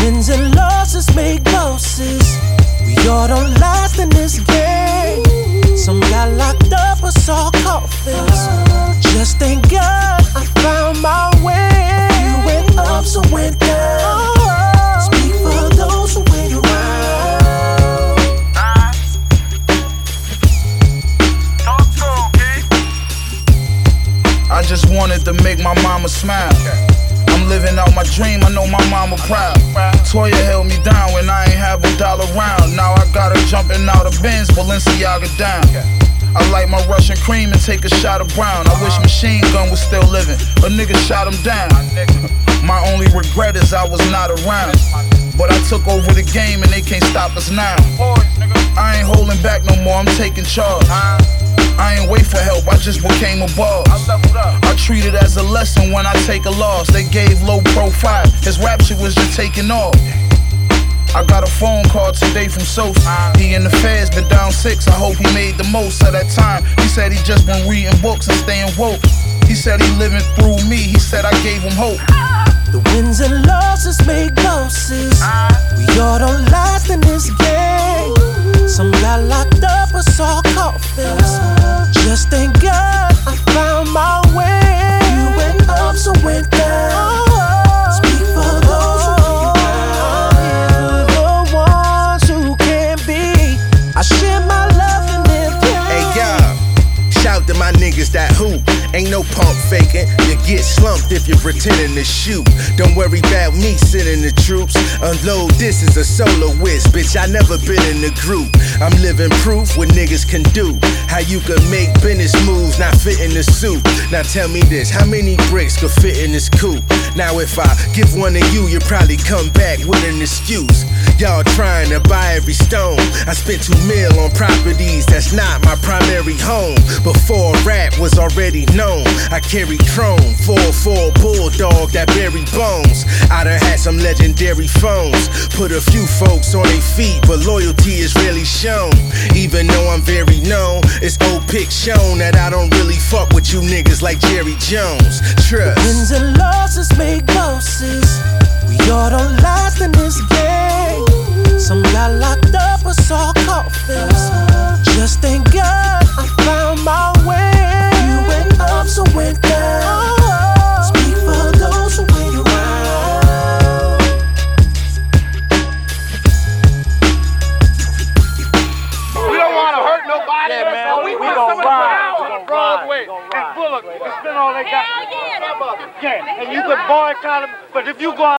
Wins and losses make losses. We all don't last in this game. Some got locked up or saw coffins. Just thank God I found my way. You went up, so went down. Speak for those who wait around. I just wanted to make my mama smile. I'm living out my dream, I know my mama proud. Toya held me down when I ain't have $1 round. Now I got her jumping out of Benz, Balenciaga down. I like my Russian cream and take a shot of brown. I wish Machine Gun was still living, a nigga shot him down. My only regret is I was not around, but I took over the game and they can't stop us now. I ain't holding back no more, I'm taking charge. I ain't wait for help, I just became a boss. I treat it as a lesson when I take a loss. They gave low profile, his rap shit was just taking off. I got a phone call today from Sosa. He in the feds, been down 6, I hope he made the most of that time. He said he just been reading books and staying woke. He said he living through me, he said I gave him hope. The wins and losses make losses. We all don't last in this game. Some got locked up or saw coffins. Just thank God I found my way. You went up, so went down. Speak for those who are the ones who can be. I share my love and live here. Hey y'all, shout to my niggas that hoop. Ain't no pump faking, you get slumped if you're pretending to shoot. Don't worry about me sending the troops. Unload, this is a solo whiz, bitch, I never been in a group. I'm living proof what niggas can do. How you can make business moves, not fit in the suit. Now tell me this, how many bricks could fit in this coupe? Now if I give one to you, you probably come back with an excuse. Y'all trying to buy every stone. I spent $2 million on properties, that's not my primary home. Before rap was already known, I carry chrome, 4-4 bulldog that bury bones. I done had some legendary phones, put a few folks on their feet, but loyalty is really shown. Even though I'm very known, it's old pics shown that I don't really fuck with you niggas like Jerry Jones. Trust. Wins and losses make losses. We all don't last in this game. Some got locked up or saw coffins. Just thank God I found my way. You went up, so went down. Speak for those who wait around. We don't want to hurt nobody. Yeah, man. We We want gon' someone ride. out We on gon' Broadway ride. and Bullock and spend all they got. Hell yeah, Yeah, and you can boycott them, but if you go out